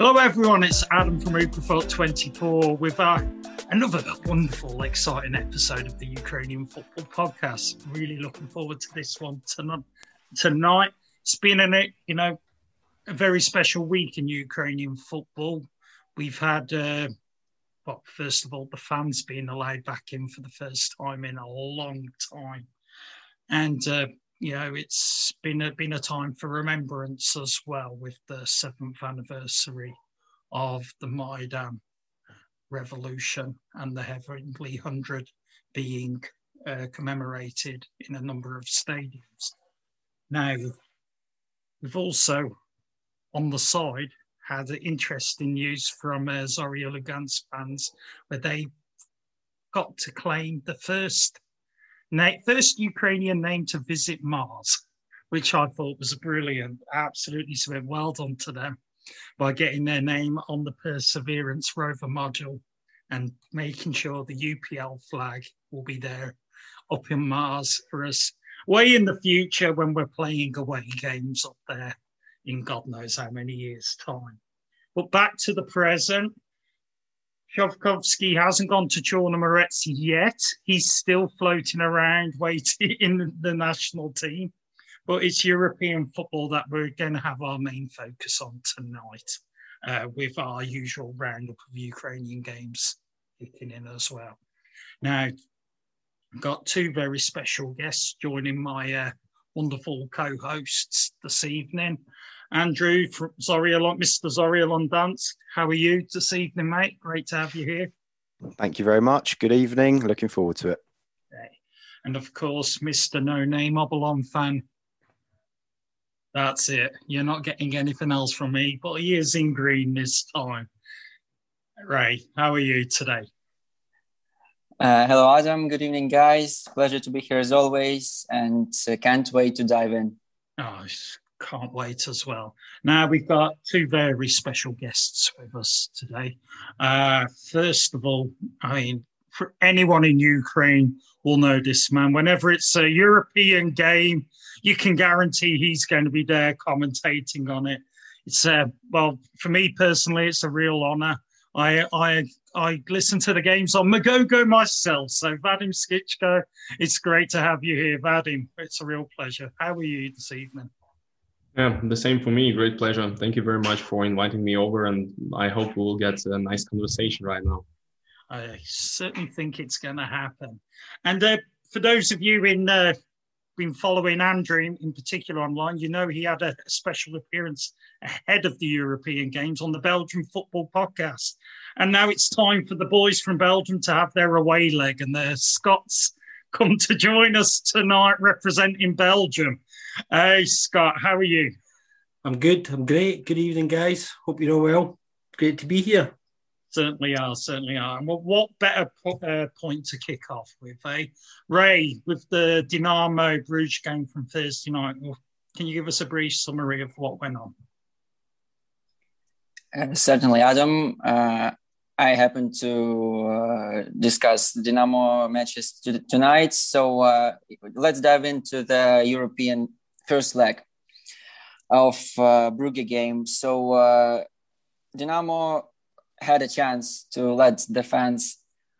Hello everyone, it's Adam from Ukrafort24 with another wonderful, exciting episode of the Ukrainian Football Podcast. Really looking forward to this one tonight. It's been a very special week in Ukrainian football. We've had, first of all, the fans being allowed back in for the first time in a long time. And it's been a time for remembrance as well, with the 7th anniversary of the Maidan Revolution and the Heavenly 100 being commemorated in a number of stadiums. Now, we've also, on the side, had interesting news from Zorya Lugansk fans, where they got to claim the first Ukrainian name to visit Mars, which I thought was brilliant. Absolutely well done to them by getting their name on the Perseverance rover module and making sure the UPL flag will be there up in Mars for us way in the future when we're playing away games up there in God knows how many years' time. But back to the present. Shovkovsky hasn't gone to Chernomorets yet. He's still floating around waiting in the national team. But it's European football that we're going to have our main focus on tonight, with our usual roundup of Ukrainian games kicking in as well. Now, I've got two very special guests joining my wonderful co-hosts this evening. Andrew from Mr. Zorya Lugansk, how are you this evening, mate? Great to have you here. Thank you very much. Good evening. Looking forward to it. Okay. And of course, Mr. No Name Obolon fan. That's it. You're not getting anything else from me, but he is in green this time. Ray, how are you today? Hello, Adam. Good evening, guys. Pleasure to be here as always, and can't wait to dive in. Oh, can't wait as well. Now, we've got two very special guests with us today. First of all, for anyone in Ukraine will know this man. Whenever it's a European game, you can guarantee he's going to be there commentating on it. It's for me personally, it's a real honor. I listen to the games on Magogo myself. So Vadim Skichko, it's great to have you here, Vadim. It's a real pleasure. How are you this evening? Yeah, the same for me. Great pleasure. Thank you very much for inviting me over, and I hope we'll get a nice conversation right now. I certainly think it's going to happen. And for those of you been following Andrew in particular online, you know he had a special appearance ahead of the European Games on the Belgium Football Podcast. And now it's time for the boys from Belgium to have their away leg, and the Scots come to join us tonight representing Belgium. Hey, Scott, how are you? I'm good. I'm great. Good evening, guys. Hope you're all well. Great to be here. Certainly are. And what better point to kick off with, eh? Ray, with the Dynamo Bruges game from Thursday night, can you give us a brief summary of what went on? Certainly, Adam. I happen to discuss Dynamo matches tonight. So let's dive into the European first leg of Brugge game. So Dynamo had a chance to let the fans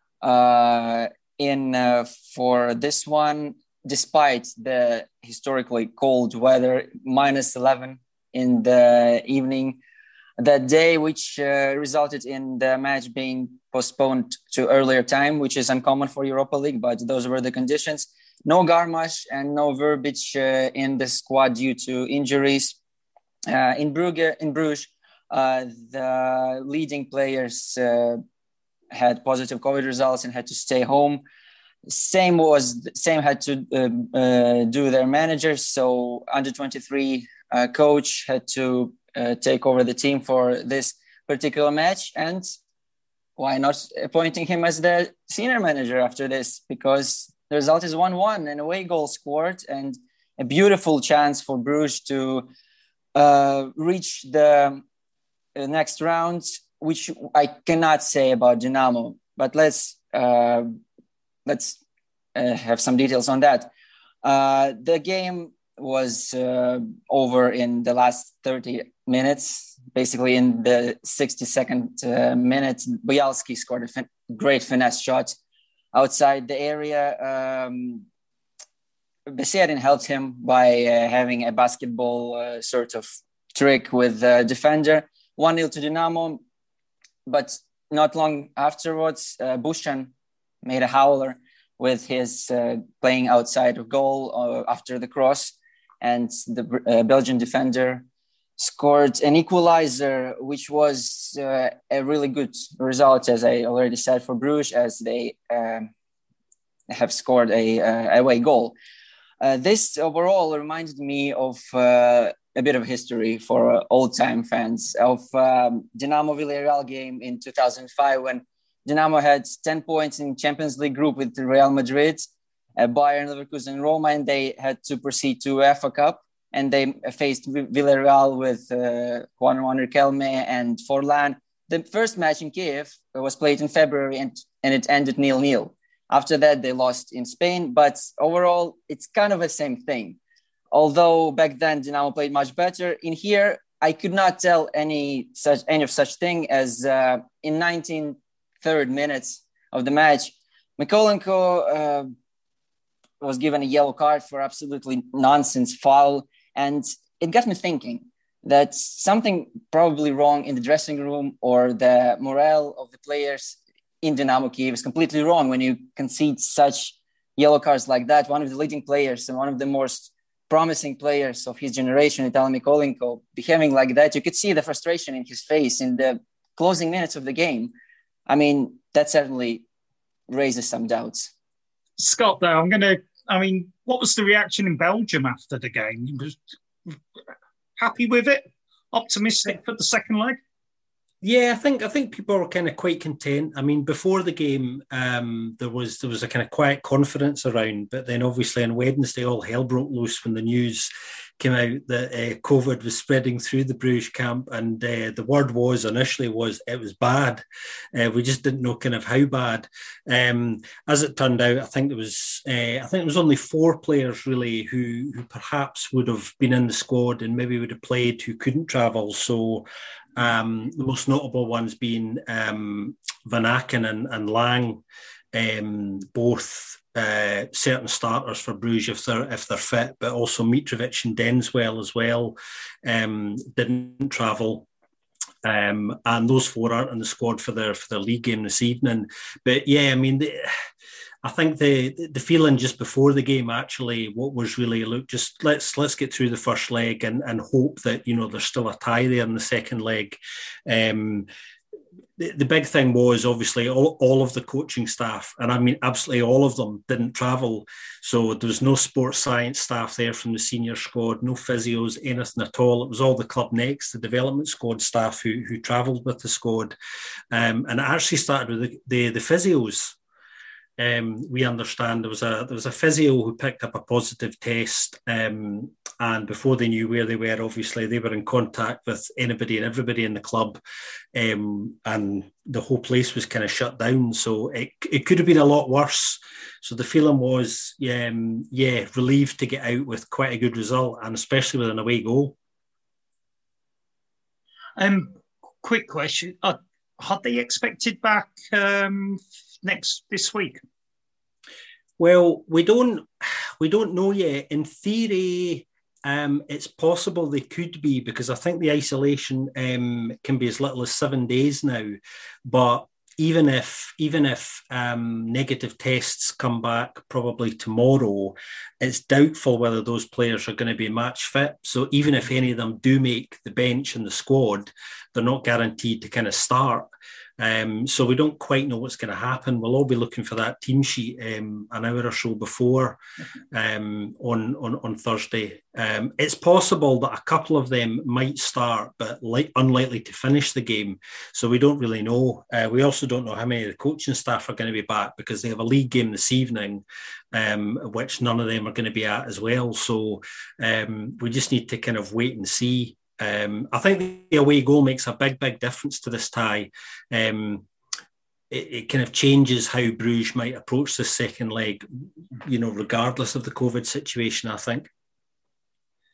in for this one, despite the historically cold weather, minus 11 in the evening that day, which resulted in the match being postponed to earlier time, which is uncommon for Europa League, but those were the conditions. No Garmash and no Verbic in the squad due to injuries. In Bruges, the leading players had positive COVID results and had to stay home. Same had to do their managers. So under 23 coach had to take over the team for this particular match, and why not appointing him as the senior manager after this? Because the result is 1-1, an away goal scored, and a beautiful chance for Bruges to reach the next round, which I cannot say about Dynamo. But let's have some details on that. The game was over in the last 30 minutes. Basically, in the 62nd minute, Bojalski scored a great finesse shot outside the area. Beserin helped him by having a basketball sort of trick with the defender. 1-0 to Dinamo, but not long afterwards, Bushan made a howler with his playing outside of goal after the cross, and the Belgian defender scored an equalizer, which was a really good result, as I already said, for Bruges, as they have scored a away goal. This overall reminded me of a bit of history for old-time fans of Dinamo Villarreal game in 2005, when Dinamo had 10 points in Champions League group with Real Madrid, Bayern, Leverkusen, Roma, and they had to proceed to UEFA Cup. And they faced Villarreal with Juan Riquelme and Forlan. The first match in Kiev was played in February, and it ended 0-0. After that, they lost in Spain. But overall, it's kind of the same thing. Although back then Dinamo played much better. In here, I could not tell any of such thing as in 19th minutes of the match, Mykolenko was given a yellow card for absolutely nonsense foul. And it got me thinking that something probably wrong in the dressing room, or the morale of the players in Dynamo Kiev is completely wrong when you concede such yellow cards like that. One of the leading players and one of the most promising players of his generation, Vitaly Mykolenko, behaving like that. You could see the frustration in his face in the closing minutes of the game. I mean, that certainly raises some doubts. Scott, though, what was the reaction in Belgium after the game? You was happy with it? Optimistic for the second leg? Yeah, I think people were kind of quite content. I mean, before the game, there was a kind of quiet confidence around, but then obviously on Wednesday, all hell broke loose when the news came out that COVID was spreading through the Bruges camp, and the word initially was it was bad. We just didn't know kind of how bad. As it turned out, I think it was only 4 players really who perhaps would have been in the squad and maybe would have played who couldn't travel. So the most notable ones being Van Aken and Lang, both certain starters for Bruges if they're fit, but also Mitrovic and Denswell as well didn't travel. And those 4 aren't in the squad for their league game this evening. But yeah, I mean, I think the feeling just before the game, actually, what was really, look, just let's get through the first leg and hope that, there's still a tie there in the second leg. The big thing was obviously all of the coaching staff, and I mean absolutely all of them, didn't travel. So there was no sports science staff there from the senior squad, no physios, anything at all. It was all the Club Next, the development squad staff who travelled with the squad. And it actually started with the physios. We understand there was a physio who picked up a positive test, and before they knew where they were, obviously they were in contact with anybody and everybody in the club, and the whole place was kind of shut down. So it could have been a lot worse. So the feeling was, relieved to get out with quite a good result, and especially with an away goal. Quick question: had they expected back this week? Well, we don't know yet. In theory, it's possible they could be, because I think the isolation can be as little as 7 days now. But even if negative tests come back probably tomorrow, it's doubtful whether those players are going to be match fit. So even if any of them do make the bench in the squad, they're not guaranteed to kind of start. So we don't quite know what's going to happen. We'll all be looking for that team sheet an hour or so before on Thursday. It's possible that a couple of them might start, but unlikely to finish the game. So we don't really know. We also don't know how many of the coaching staff are going to be back, because they have a league game this evening, which none of them are going to be at as well. So we just need to kind of wait and see. I think the away goal makes a big difference to this tie. It kind of changes how Bruges might approach the second leg, regardless of the COVID situation, I think.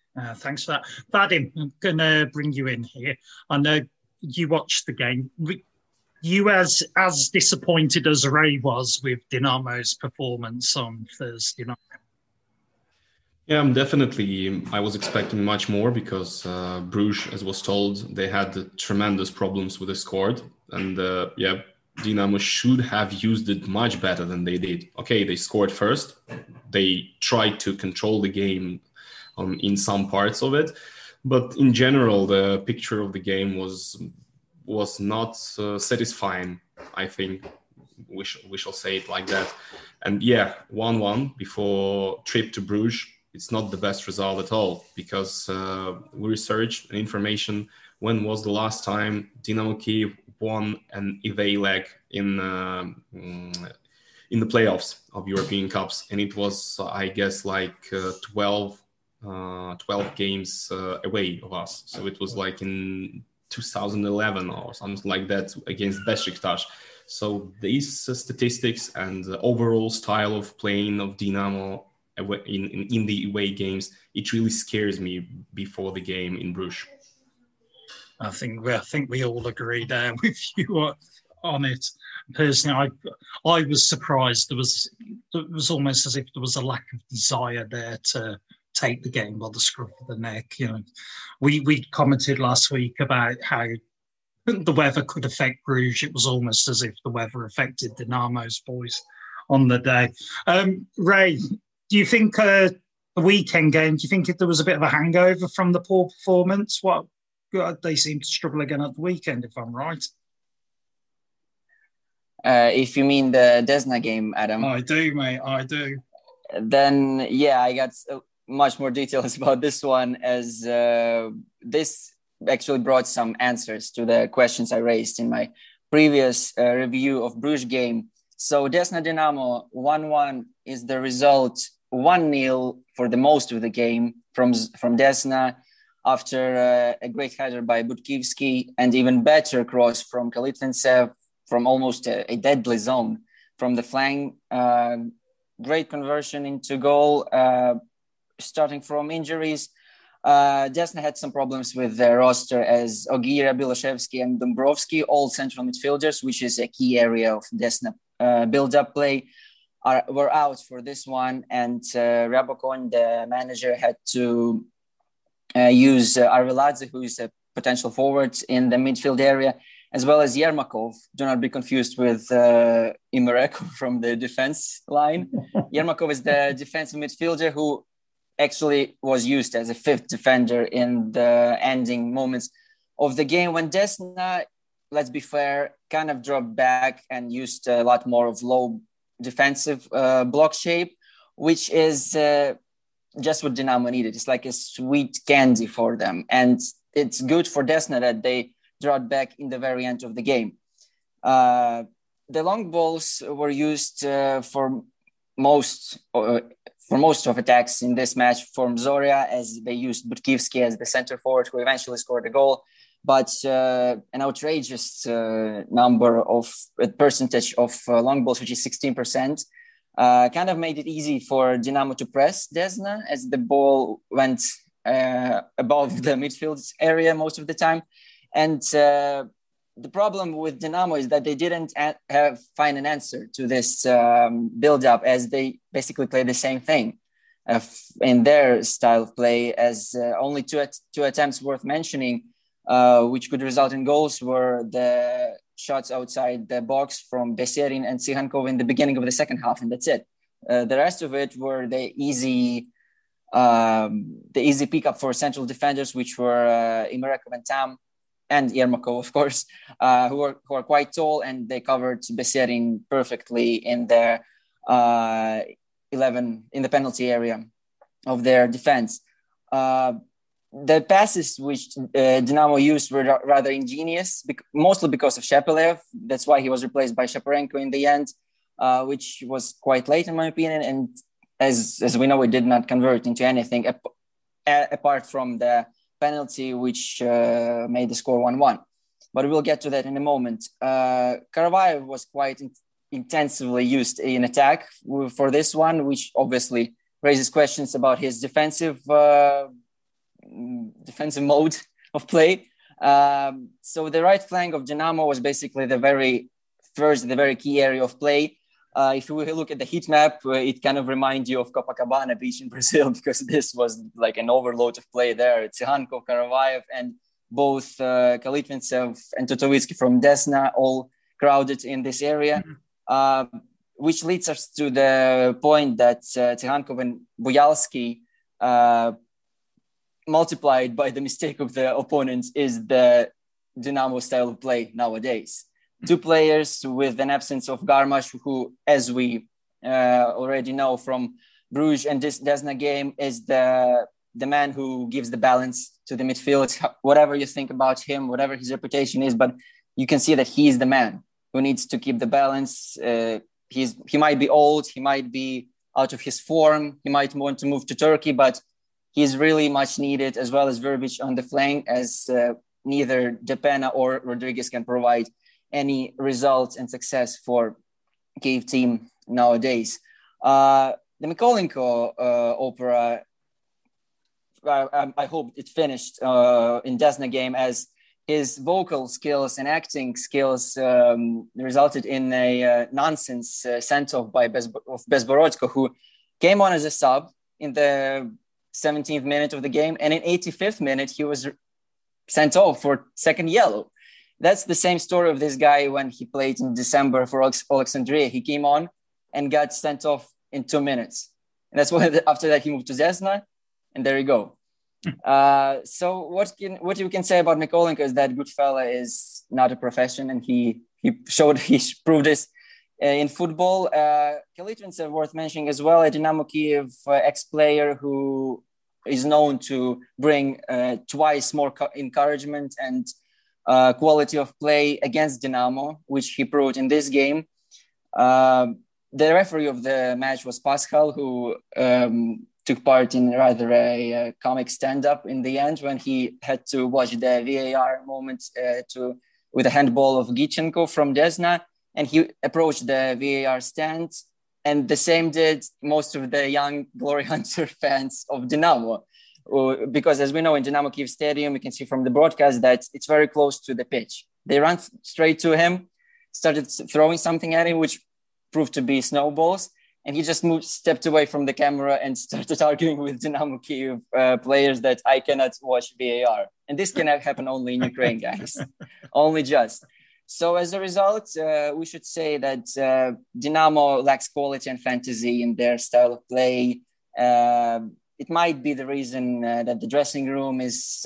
Thanks for that. Vadim, I'm going to bring you in here. I know you watched the game. You as disappointed as Ray was with Dinamo's performance on Thursday night. Yeah, I was expecting much more because Bruges, as was told, they had tremendous problems with the squad. And Dinamo should have used it much better than they did. Okay, they scored first. They tried to control the game in some parts of it. But in general, the picture of the game was not satisfying, I think. We shall say it like that. And 1-1 before trip to Bruges. It's not the best result at all because we researched information. When was the last time Dynamo Kyiv won an away leg in the playoffs of European Cups? And it was, I guess, like 12 games away of us. So it was like in 2011 or something like that against Besiktas. So these statistics and the overall style of playing of Dynamo in the away games, it really scares me before the game in Bruges. I think we all agree there with you on it. Personally, I was surprised. It was almost as if there was a lack of desire there to take the game by the scruff of the neck. You know, we commented last week about how the weather could affect Bruges. It was almost as if the weather affected Dynamo's boys on the day. Ray, do you think a weekend game, do you think if there was a bit of a hangover from the poor performance? They seem to struggle again at the weekend, if I'm right. If you mean the Desna game, Adam. I do, mate, I do. Then, I got much more details about this one as this actually brought some answers to the questions I raised in my previous review of Bruges game. So Desna Dynamo 1-1 is the result. 1-0 for the most of the game from Desna after a great header by Budkivsky and even better cross from Kalitvincev from almost a deadly zone from the flank. Great conversion into goal, starting from injuries. Desna had some problems with their roster as Ogira, Biloshevsky and Dombrovsky, all central midfielders, which is a key area of Desna build-up play. Were out for this one, and Ryabokon, the manager, had to use Arveladze, who is a potential forward in the midfield area, as well as Yermakov. Do not be confused with Imereko from the defense line. Yermakov is the defensive midfielder who actually was used as a fifth defender in the ending moments of the game when Desna, let's be fair, kind of dropped back and used a lot more of low defensive block shape, which is just what Dynamo needed. It's like a sweet candy for them. And it's good for Desna that they dropped back in the very end of the game. The long balls were used for most of attacks in this match from Zoria, as they used Budkivsky as the center forward, who eventually scored a goal. But an outrageous percentage of long balls, which is 16%, kind of made it easy for Dynamo to press Desna as the ball went above the midfield area most of the time. And the problem with Dynamo is that they didn't find an answer to this build-up, as they basically play the same thing in their style of play, as only two attempts worth mentioning, which could result in goals, were the shots outside the box from Beserin and Tsihankov in the beginning of the second half, and that's it. The rest of it were the easy pickup for central defenders, which were Imerekov and Tam, and Yermakov, of course, who are quite tall, and they covered Beserin perfectly in their 11 in the penalty area of their defense. The passes which Dynamo used were rather ingenious, mostly because of Shepelev. That's why he was replaced by Shaparenko in the end, which was quite late in my opinion. And as we know, it did not convert into anything apart from the penalty, which made the score 1-1. But we'll get to that in a moment. Karavayev was quite intensively used in attack for this one, which obviously raises questions about his defensive defensive mode of play. So the right flank of Dinamo was basically the very key area of play. If you look at the heat map, it kind of reminds you of Copacabana Beach in Brazil, because this was like an overload of play there. Tsikhanov, Karavayev, and both Kalitvintsev and Totovitsky from Desna all crowded in this area, which leads us to the point that Tsikhanov and Buyalsky, multiplied by the mistake of the opponents, is the Dinamo style of play nowadays. Two players with an absence of Garmash, who, as we already know from Bruges and this Desna game, is the man who gives the balance to the midfield. Whatever you think about him, whatever his reputation is, but you can see that he is the man who needs to keep the balance. He might be old, he might be out of his form, he might want to move to Turkey, but he's really much needed, as well as Verbic on the flank, as neither Depena or Rodriguez can provide any results and success for Kyiv team nowadays. The Mykolenko opera, I hope it finished in Desna game, as his vocal skills and acting skills resulted in a nonsense sent-off by Bezborodko, who came on as a sub in the 17th minute of the game, and in 85th minute he was sent off for second yellow. That's the same story of this guy when he played in December for Alexandria. He came on and got sent off in 2 minutes. And that's why after that he moved to Desna, and there you go. So what you can say about Mykolenko is that good fella is not a profession, and he proved this in football. Kalitvintsev worth mentioning as well, a Dynamo Kyiv ex-player who is known to bring twice more encouragement and quality of play against Dinamo, which he proved in this game. The referee of the match was Pascal, who took part in rather a comic stand-up in the end when he had to watch the VAR moment with a handball of Gichenko from Desna, and he approached the VAR stand, and the same did most of the young Glory Hunter fans of Dinamo. Because as we know, in Dynamo Kyiv Stadium, we can see from the broadcast that it's very close to the pitch. They ran straight to him, started throwing something at him, which proved to be snowballs. And he just stepped away from the camera and started arguing with Dynamo Kyiv players that I cannot watch VAR. And this cannot happen only in Ukraine, guys. Only just. So as a result, we should say that Dynamo lacks quality and fantasy in their style of play. It might be the reason that the dressing room is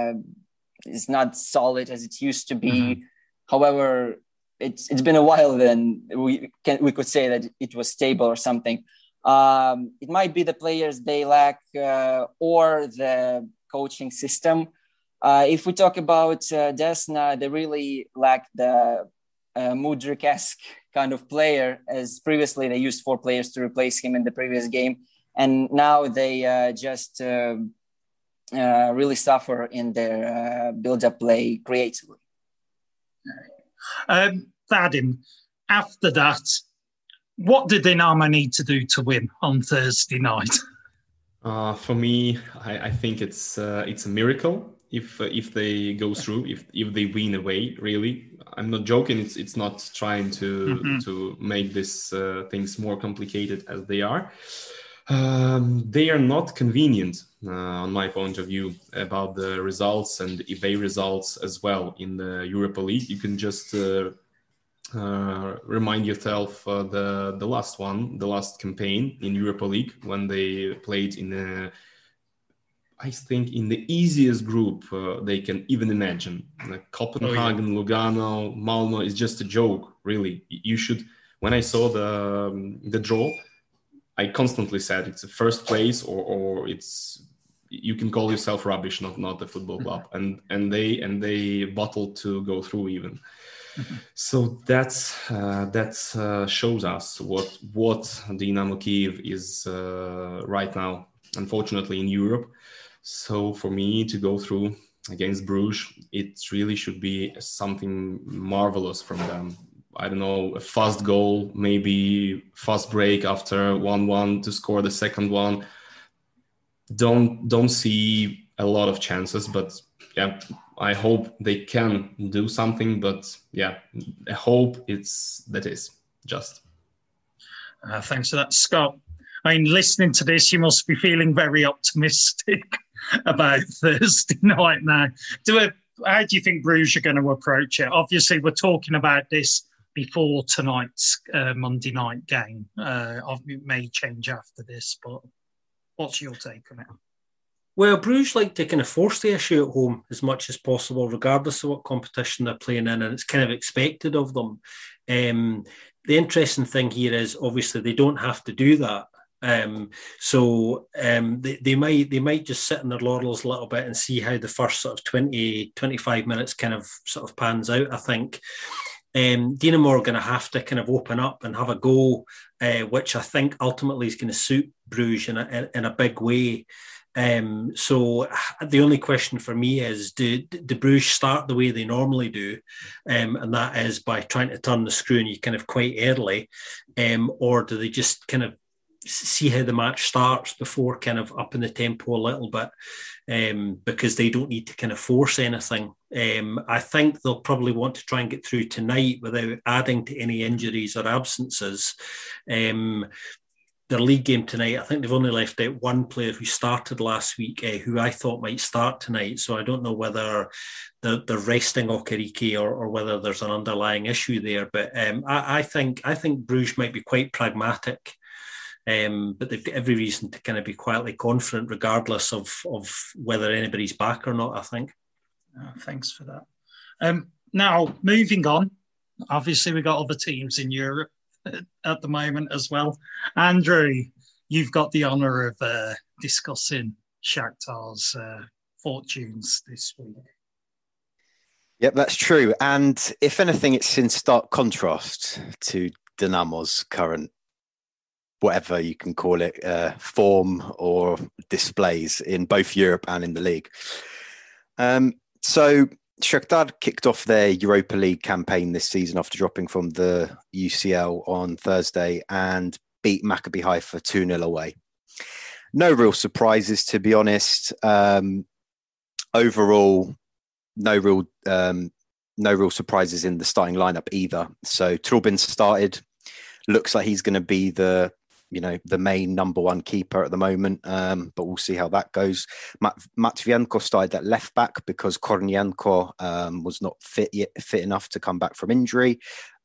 not solid as it used to be. Mm-hmm. However, it's been a while then we could say that it was stable or something. It might be the players they lack or the coaching system. If we talk about Desna, they really lack the Mudryk-esque kind of player, as previously they used 4 players to replace him in the previous game. And now they just really suffer in their build-up play creatively. Vadim, after that, what did Dinamo need to do to win on Thursday night? For me, I think it's a miracle if they go through, if they win away. Really, I'm not joking. It's not trying to make this things more complicated as they are. They are not convenient, on my point of view, about the results and away results as well in the Europa League. You can just remind yourself the last campaign in Europa League when they played I think in the easiest group they can even imagine. Copenhagen, Lugano, Malmo is just a joke, really. You should. When I saw the draw, I constantly said it's a first place or it's, you can call yourself rubbish, not a football club, and they bottled to go through even. So that shows us what Dynamo Kyiv is right now, unfortunately, in Europe. So for me to go through against Bruges, it really should be something marvelous from them. I don't know, a fast goal, maybe fast break after 1-1 to score the second one. don't see a lot of chances, but yeah, I hope they can do something. But yeah, I hope it's just. Thanks for that, Scott. I mean, listening to this, you must be feeling very optimistic about Thursday night now. How do you think Bruges are going to approach it? Obviously, we're talking about this before tonight's Monday night game. It may change after this, but what's your take on it? Well, Bruges like to kind of force the issue at home as much as possible, regardless of what competition they're playing in, and it's kind of expected of them. The interesting thing here is obviously they don't have to do that. So they might just sit on their laurels a little bit and see how the first sort of 20, 25 minutes kind of sort of pans out, I think. Dinamo are going to have to kind of open up and have a go, which I think ultimately is going to suit Bruges in a big way. So the only question for me is, do Bruges start the way they normally do, and that is by trying to turn the screw on you kind of quite early, or do they just kind of see how the match starts before kind of upping the tempo a little bit, because they don't need to kind of force anything. I think they'll probably want to try and get through tonight without adding to any injuries or absences. Their league game tonight, I think they've only left out one player who started last week, who I thought might start tonight. So I don't know whether they're resting Okereke or whether there's an underlying issue there. But I think Bruges might be quite pragmatic, but they've got every reason to kind of be quietly confident, regardless of whether anybody's back or not, I think. Thanks for that. Now, moving on, obviously we've got other teams in Europe at the moment as well. Andrew, you've got the honour of discussing Shakhtar's fortunes this week. Yep, that's true. And if anything, it's in stark contrast to Dinamo's current, whatever you can call it, form or displays in both Europe and in the league. So Shakhtar kicked off their Europa League campaign this season after dropping from the UCL on Thursday and beat Maccabi Haifa 2-0 away. No real surprises, to be honest. Overall, no real surprises in the starting lineup either. So Trubin started. Looks like he's going to be the main number one keeper at the moment, but we'll see how that goes. Matvienko started at left back because Kornienko was not fit enough to come back from injury,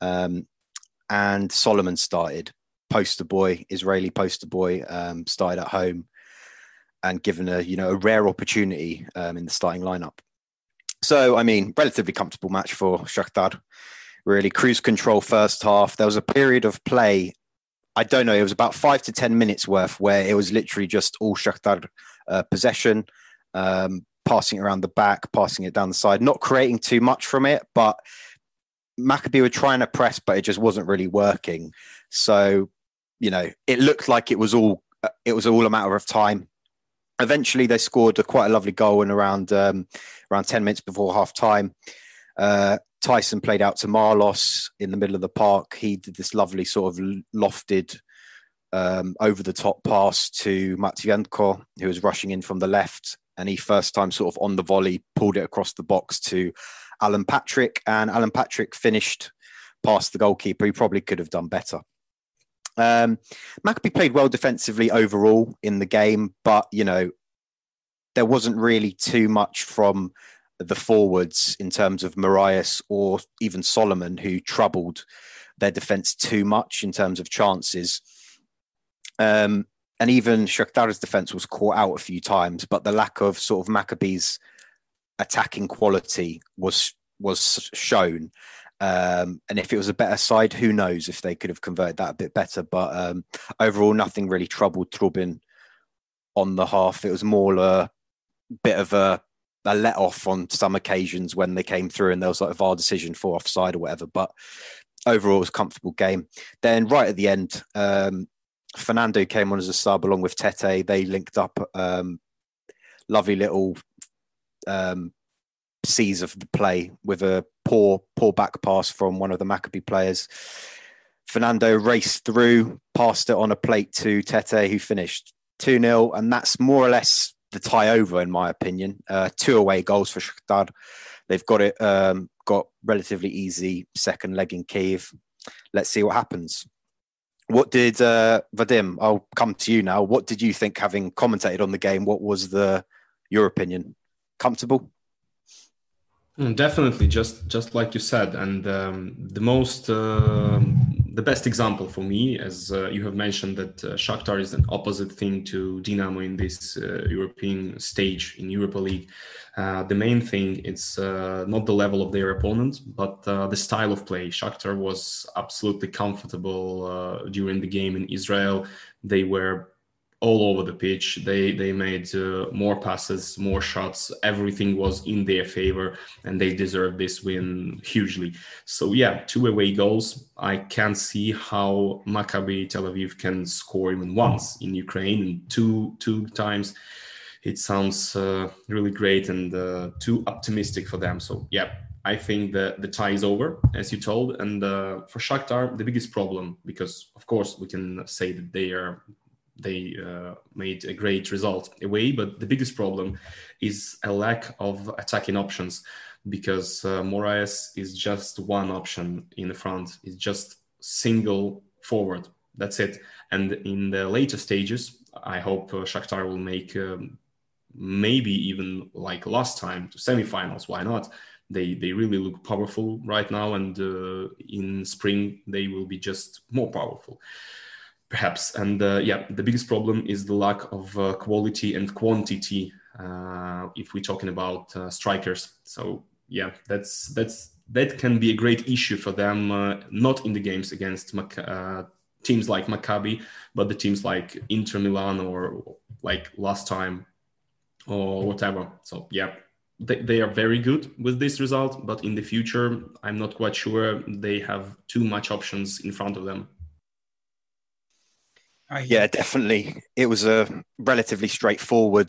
and Solomon started. Israeli poster boy, started at home and given a rare opportunity in the starting lineup. So, I mean, relatively comfortable match for Shakhtar. Really cruise control first half. There was a period of play, I don't know, it was about 5 to 10 minutes worth where it was literally just all Shakhtar possession, passing it around the back, passing it down the side, not creating too much from it, but Maccabi were trying to press, but it just wasn't really working. So, it looked like it was all a matter of time. Eventually, they scored quite a lovely goal in around 10 minutes before half time. Tyson played out to Marlos in the middle of the park. He did this lovely sort of lofted over-the-top pass to Matvienko, who was rushing in from the left. And he first time sort of on the volley pulled it across the box to Alan Patrick. And Alan Patrick finished past the goalkeeper. He probably could have done better. Maccabi played well defensively overall in the game, but, there wasn't really too much from the forwards in terms of Marias or even Solomon, who troubled their defence too much in terms of chances. And even Shakhtar's defence was caught out a few times, but the lack of sort of Maccabi's attacking quality was shown. And if it was a better side, who knows if they could have converted that a bit better. But overall, nothing really troubled Trubin on the half. It was more a bit of a let off on some occasions when they came through and there was like a VAR decision for offside or whatever. But overall, it was a comfortable game. Then right at the end, Fernando came on as a sub along with Tete. They linked up, lovely little seize of the play with a poor back pass from one of the Maccabi players. Fernando raced through, passed it on a plate to Tete, who finished. 2-0, and that's more or less the tie over, in my opinion. 2 away goals for Shakhtar. They've got relatively easy second leg in Kyiv. Let's see what happens. What did Vadim? I'll come to you now. What did you think, having commentated on the game? What was your opinion? Comfortable? Definitely, just like you said, and the best example for me, as you have mentioned, that Shakhtar is an opposite thing to Dinamo in this European stage in Europa League. The main thing is not the level of their opponent, but the style of play. Shakhtar was absolutely comfortable during the game in Israel. They were all over the pitch. They made more passes, more shots. Everything was in their favor, and they deserved this win hugely. So yeah, 2 away goals. I can't see how Maccabi Tel Aviv can score even once in Ukraine, and two times. It sounds really great and too optimistic for them. So yeah, I think the tie is over, as you told. And for Shakhtar, the biggest problem, because of course we can say that they made a great result away, but the biggest problem is a lack of attacking options, because Moraes is just one option in the front. It's just single forward. That's it. And in the later stages, I hope Shakhtar will make maybe even like last time to semifinals. Why not? They really look powerful right now, and in spring they will be just more powerful, perhaps. And the biggest problem is the lack of quality and quantity if we're talking about strikers. So yeah, that can be a great issue for them, not in the games against teams like Maccabi, but the teams like Inter Milan or like last time or whatever. So yeah, they are very good with this result, but in the future, I'm not quite sure they have too much options in front of them. Yeah, definitely. It was a relatively straightforward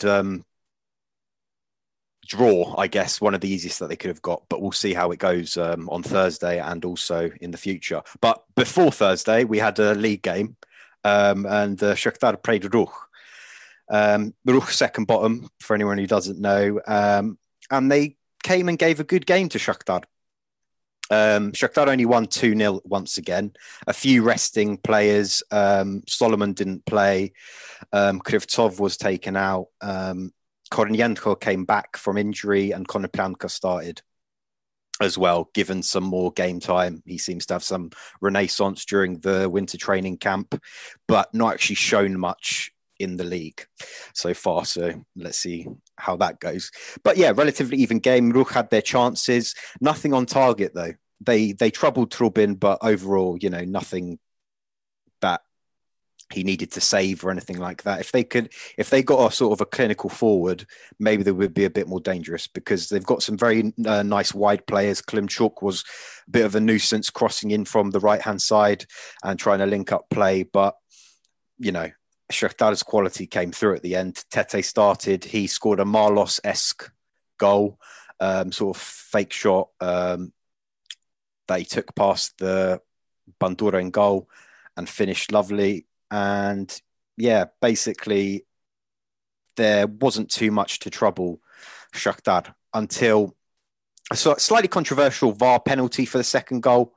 draw, I guess, one of the easiest that they could have got, but we'll see how it goes on Thursday and also in the future. But before Thursday, we had a league game and Shakhtar played Ruch. Ruch second bottom, for anyone who doesn't know, and they came and gave a good game to Shakhtar. Shakhtar only won 2-0 once again. A few resting players. Solomon didn't play. Krivtsov was taken out. Kornienko came back from injury, and Konoplyanka started as well, given some more game time. He seems to have some renaissance during the winter training camp, but not actually shown much in the league so far. So let's see how that goes. But yeah, relatively even game. Ruch had their chances. Nothing on target though. They troubled Trubin, but overall, nothing that he needed to save or anything like that. If they got a sort of a clinical forward, maybe they would be a bit more dangerous, because they've got some very nice wide players. Klimchuk was a bit of a nuisance crossing in from the right-hand side and trying to link up play. But, Shakhtar's quality came through at the end. Tete started. He scored a Marlos-esque goal, sort of fake shot that he took past the Bandurin goal and finished lovely. And yeah, basically there wasn't too much to trouble Shakhtar until a slightly controversial VAR penalty for the second goal.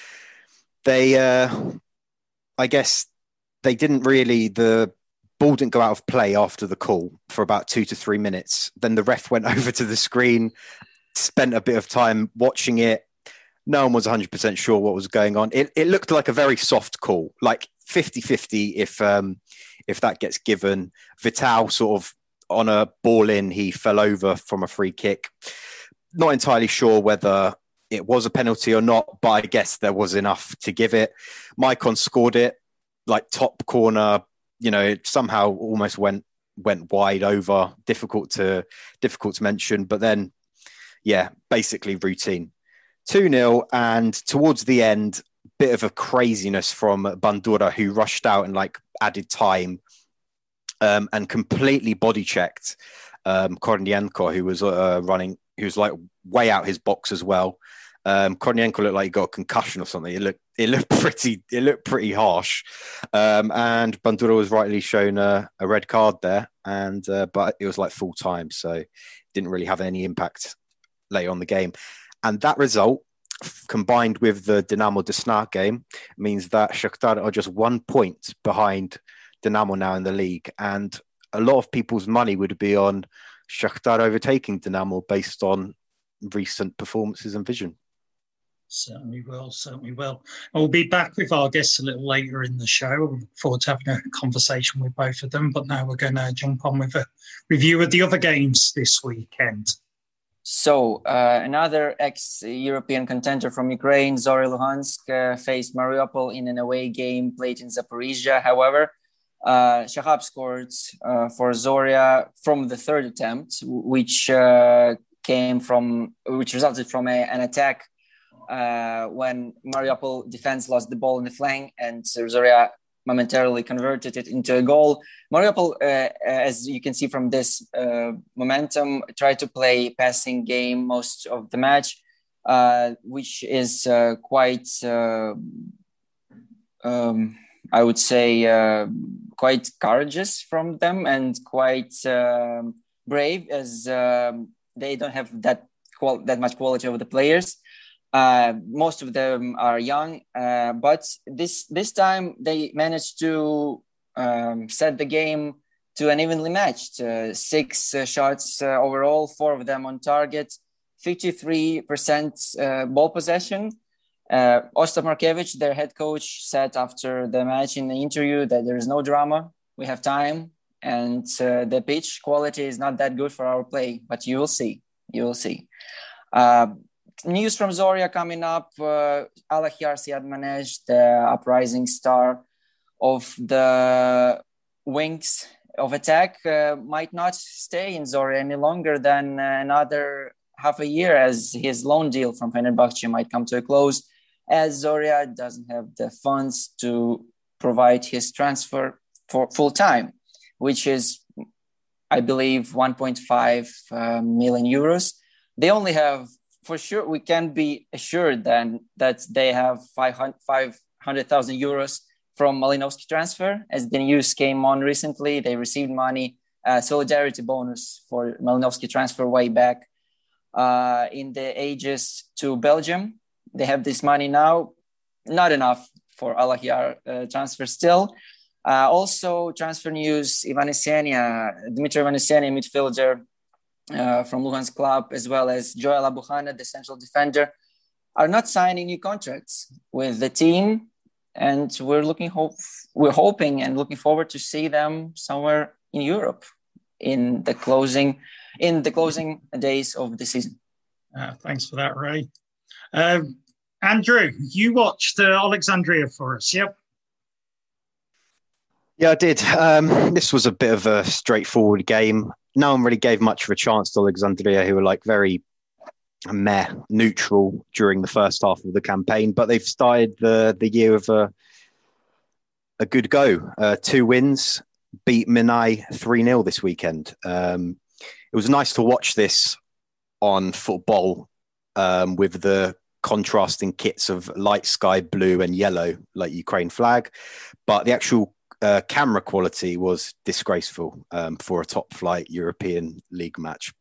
I guess they didn't really, the ball didn't go out of play after the call for about 2 to 3 minutes. Then the ref went over to the screen, spent a bit of time watching it. No one was 100% sure what was going on. It looked like a very soft call, like 50-50 if that gets given. Vital sort of on a ball in, he fell over from a free kick. Not entirely sure whether it was a penalty or not, but I guess there was enough to give it. Maicon scored it, like top corner, it somehow almost went wide over. Difficult to mention, but then, yeah, basically routine. 2-0, and towards the end, bit of a craziness from Bandura, who rushed out and added time and completely body checked Kornienko, who was running, who was way out his box as well. Kornienko looked like he got a concussion or something. It looked pretty harsh. And Bandura was rightly shown a red card there, and but it was like full time, so didn't really have any impact later on the game. And that result, combined with the Dynamo Desna game, means that Shakhtar are just 1 point behind Dynamo now in the league, and a lot of people's money would be on Shakhtar overtaking Dynamo based on recent performances and vision. Certainly will. And we'll be back with our guests a little later in the show. I look forward to having a conversation with both of them. But now we're going to jump on with a review of the other games this weekend. So another ex-European contender from Ukraine, Zorya Luhansk, faced Mariupol in an away game played in Zaporizhia. However, Shahab scored for Zorya from the third attempt, which resulted from an attack when Mariupol defense lost the ball in the flank, and Zorya momentarily converted it into a goal. Mariupol, as you can see from this momentum, tried to play passing game most of the match, which is quite, I would say, quite courageous from them and quite brave, as they don't have that much quality over the players. Most of them are young, but this time they managed to set the game to an evenly matched 6 shots overall, 4 of them on target, 53% ball possession. Ostap Markevich, their head coach, said after the match in the interview that there is no drama, we have time, and the pitch quality is not that good for our play, but you will see. News from Zorya coming up. Alahyar Siadmanej, the uprising star of the wings of attack, might not stay in Zorya any longer than another half a year, as his loan deal from Fenerbahce might come to a close, as Zorya doesn't have the funds to provide his transfer for full time, which is, I believe, 1.5 million euros. They only have, for sure, we can be assured then that they have 500,000 euros from Malinovsky transfer. As the news came on recently, they received money, solidarity bonus for Malinovsky transfer way back in the ages to Belgium. They have this money now, not enough for Alahyar transfer still. Also, transfer news, Dmitry Ivanisenia, midfielder from Luhansk club, as well as Joel Abuhana, the central defender, are not signing new contracts with the team, and we're hoping and looking forward to see them somewhere in Europe in the closing days of the season. Thanks for that, Ray. Andrew, you watched Alexandria for us, yep? Yeah, I did. This was a bit of a straightforward game. No one really gave much of a chance to Alexandria, who were like very neutral during the first half of the campaign, but they've started the year with a good go. 2 wins, beat Minai 3-0 this weekend. It was nice to watch this on football with the contrasting kits of light sky blue and yellow, like Ukraine flag, but the actual camera quality was disgraceful for a top flight European league match.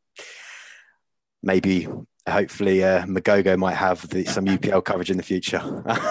Hopefully Magogo might have some UPL coverage in the future.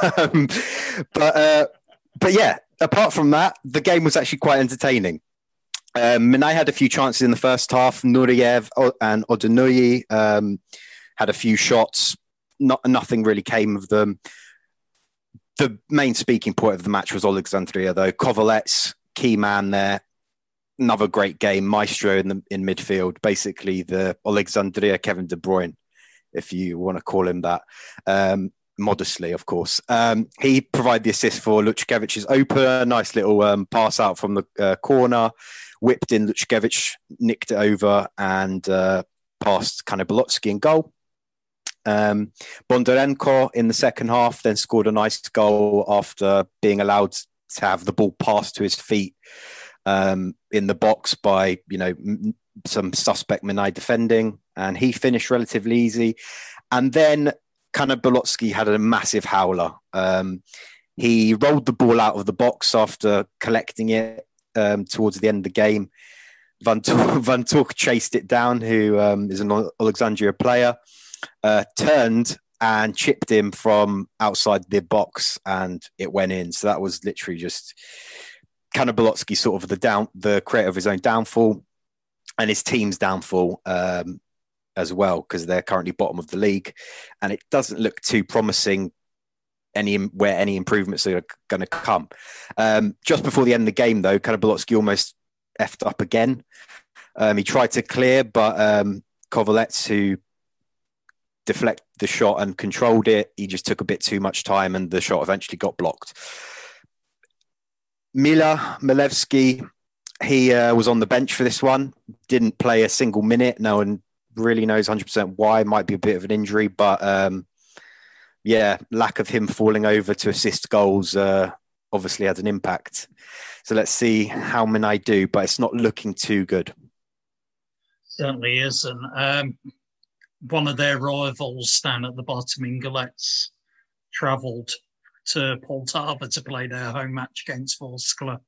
But yeah, apart from that, the game was actually quite entertaining. Minai had a few chances in the first half. Nureyev and Odunuyi had a few shots. Nothing really came of them. The main speaking point of the match was Alexandria, though. Kovalets, key man there. Another great game. Maestro in midfield. Basically, the Alexandria Kevin De Bruyne, if you want to call him that. Modestly, of course. He provided the assist for Luchkevich's opener. Nice little pass out from the corner. Whipped in Luchkevich, nicked it over, and passed Kanebolotsky in goal. Bondarenko in the second half then scored a nice goal after being allowed to have the ball passed to his feet in the box by some suspect Minai defending, and he finished relatively easy. And then Kanabalotski had a massive howler. He rolled the ball out of the box after collecting it towards the end of the game. Van Tork chased it down, who is an Alexandria player, turned and chipped him from outside the box, and it went in. So that was literally just Kanabalotski, sort of the creator of his own downfall and his team's downfall as well, because they're currently bottom of the league, and it doesn't look too promising where any improvements are going to come. Just before the end of the game, though, Kanabalotski almost effed up again. He tried to clear, but Kovalets, who deflected the shot and controlled it, he just took a bit too much time, and the shot eventually got blocked. Mila Milevsky, he was on the bench for this one, didn't play a single minute. No one really knows 100% why. Might be a bit of an injury, but lack of him falling over to assist goals obviously had an impact. So let's see how Minai do, but it's not looking too good. Certainly isn't. One of their rivals down at the bottom, Ingolets, travelled to Poltava to play their home match against Vorskla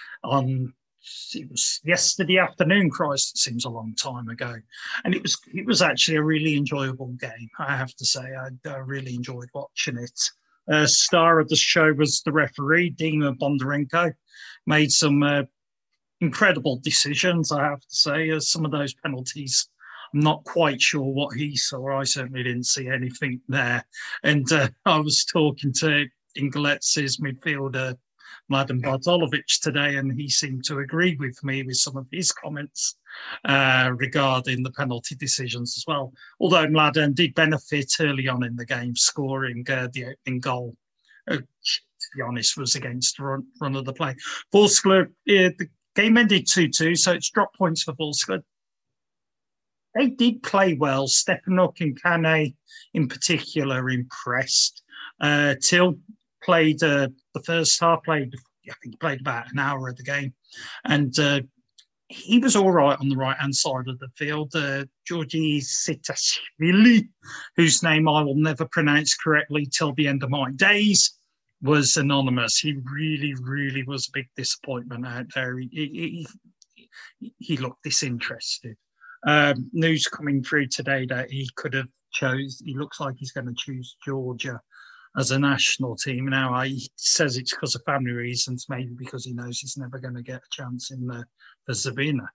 it was yesterday afternoon. Christ, it seems a long time ago. And it was actually a really enjoyable game, I have to say. I really enjoyed watching it. Star of the show was the referee, Dima Bondarenko. Made some incredible decisions, I have to say. Some of those penalties, I'm not quite sure what he saw. I certainly didn't see anything there. And I was talking to Ingolets' midfielder, Mladen Bartolovic, today, and he seemed to agree with me with some of his comments regarding the penalty decisions as well. Although Mladen did benefit early on in the game, scoring the opening goal. To be honest, was against the run of the play. Vorskla, the game ended 2-2, so it's drop points for Vorskla. They did play well. Stepanuk and Kane, in particular, impressed. Till played the first half, I think he played about an hour of the game. And he was all right on the right-hand side of the field. Georgi Sitashvili, whose name I will never pronounce correctly till the end of my days, was anonymous. He really, really was a big disappointment out there. He looked disinterested. News coming through today that he looks like he's going to choose Georgia as a national team. Now, he says it's because of family reasons, maybe because he knows he's never going to get a chance for Zabina.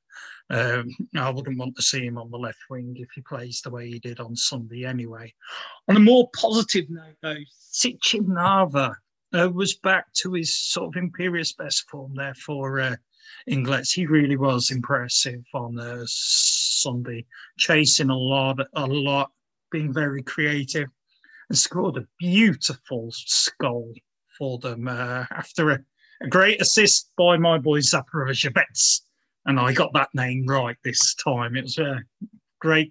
I wouldn't want to see him on the left wing if he plays the way he did on Sunday anyway. On a more positive note, though, Sichinava was back to his sort of imperious best form there for Ingolets. He really was impressive on Sunday, chasing a lot, being very creative, and scored a beautiful goal for them after a great assist by my boy Zaporozhets. And I got that name right this time. It was a great